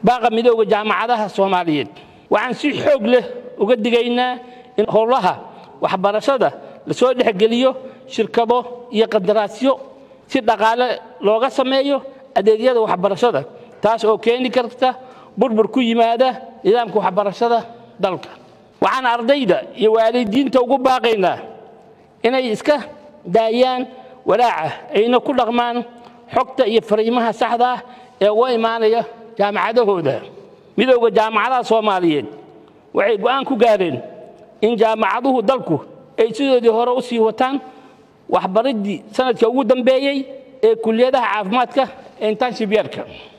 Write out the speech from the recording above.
باقا مدوغ جامعة الصومالية وعن سي حوق له وقدقينا إن هولها وحبرشده لسود حقليو شركبو يقدراسيو si dhaqaale looga sameeyo adeegyada waxbarashada taas oo keeni karta burbur ku yimaada nidaamka waxbarashada dalka waxaan ardayda iyo waalidiinta ugu baaqaynaa inay iska daayaan walaaca ayna ku dhaqmaan xogta iyo fariimaha saxda ah ee uga imaanaya jaamacadahooda midowga jaamacadaha Soomaaliyeed waxay go'aan ku gaareen in jaamacaduhu dalku ay sidoodii hore u sii wataan waxbaridii sanadkii ugu dambeeyay ee kulliyadaha caafimaadka ee internship-yarka